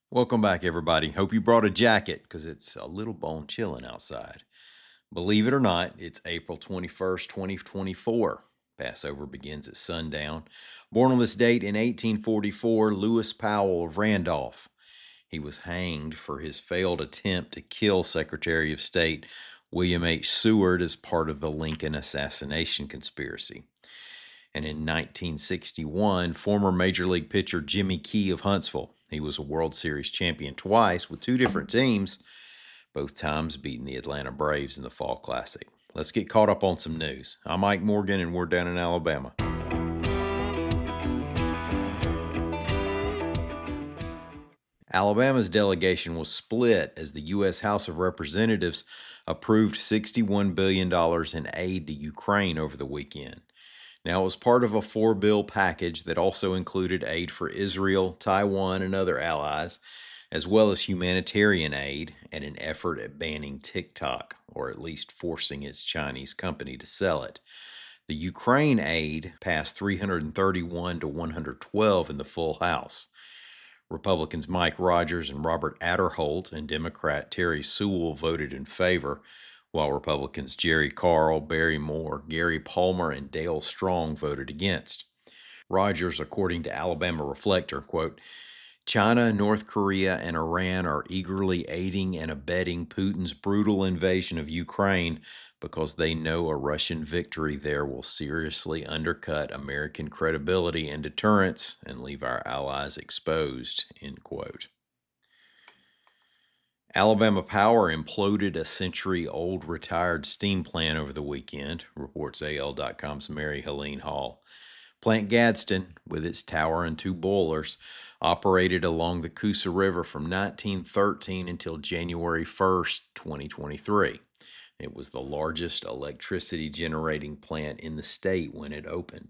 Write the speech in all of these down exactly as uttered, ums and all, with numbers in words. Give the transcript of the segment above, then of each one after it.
Welcome back, everybody. Hope you brought a jacket because it's a little bone chilling outside. Believe it or not, it's April twenty-first, twenty twenty-four. Passover begins at sundown. Born on this date in eighteen forty-four, Lewis Powell of Randolph. He was hanged for his failed attempt to kill Secretary of State William H. Seward as part of the Lincoln assassination conspiracy. And in nineteen sixty-one, former Major League pitcher Jimmy Key of Huntsville. He was a World Series champion twice with two different teams, both times beating the Atlanta Braves in the Fall Classic. Let's get caught up on some news. I'm Mike Morgan, and we're down in Alabama. Alabama's delegation was split as the U S House of Representatives approved sixty-one billion dollars in aid to Ukraine over the weekend. Now, it was part of a four-bill package that also included aid for Israel, Taiwan, and other allies, as well as humanitarian aid and an effort at banning TikTok, or at least forcing its Chinese company to sell it. The Ukraine aid passed three hundred thirty-one to one hundred twelve in the full House. Republicans Mike Rogers and Robert Aderholt and Democrat Terry Sewell voted in favor, while Republicans Jerry Carl, Barry Moore, Gary Palmer, and Dale Strong voted against. Rogers, according to Alabama Reflector, quote, China, North Korea, and Iran are eagerly aiding and abetting Putin's brutal invasion of Ukraine because they know a Russian victory there will seriously undercut American credibility and deterrence and leave our allies exposed, end quote. Alabama Power imploded a century-old retired steam plant over the weekend, reports A L dot com's Mary Helene Hall. Plant Gadsden, with its tower and two boilers, operated along the Coosa River from nineteen thirteen until January first, twenty twenty-three. It was the largest electricity generating plant in the state when it opened.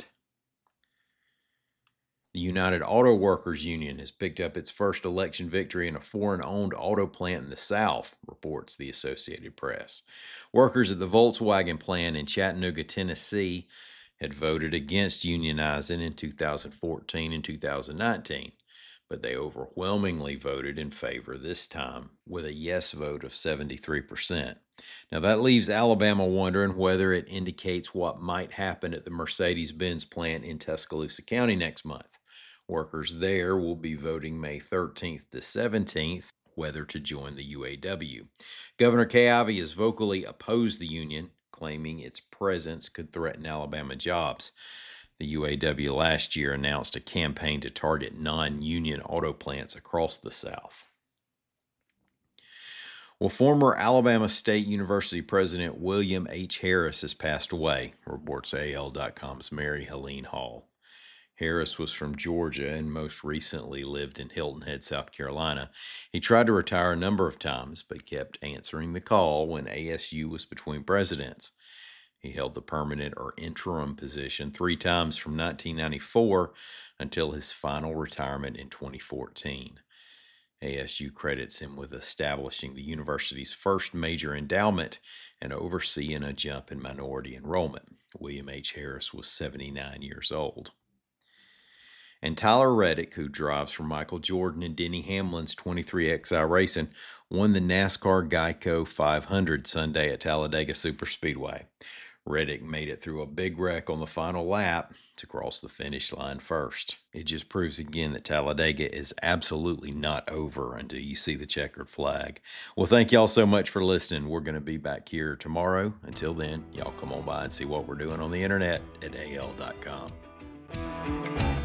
The United Auto Workers Union has picked up its first election victory in a foreign-owned auto plant in the South, reports the Associated Press. Workers at the Volkswagen plant in Chattanooga, Tennessee, had voted against unionizing in two thousand fourteen and two thousand nineteen, but they overwhelmingly voted in favor this time with a yes vote of seventy-three percent. Now that leaves Alabama wondering whether it indicates what might happen at the Mercedes-Benz plant in Tuscaloosa County next month. Workers there will be voting May thirteenth to seventeenth whether to join the U A W. Governor Kay Ivey has vocally opposed the union, claiming its presence could threaten Alabama jobs. The U A W last year announced a campaign to target non-union auto plants across the South. Well, former Alabama State University President William H. Harris has passed away, reports A L dot com's Mary Helene Hall. Harris was from Georgia and most recently lived in Hilton Head, South Carolina. He tried to retire a number of times, but kept answering the call when A S U was between presidents. He held the permanent or interim position three times from nineteen ninety-four until his final retirement in twenty fourteen. A S U credits him with establishing the university's first major endowment and overseeing a jump in minority enrollment. William H. Harris was seventy-nine years old. And Tyler Reddick, who drives for Michael Jordan and Denny Hamlin's twenty-three X I Racing, won the NASCAR Geico five hundred Sunday at Talladega Superspeedway. Reddick made it through a big wreck on the final lap to cross the finish line first. It just proves again that Talladega is absolutely not over until you see the checkered flag. Well, thank y'all so much for listening. We're going to be back here tomorrow. Until then, y'all come on by and see what we're doing on the internet at A L dot com.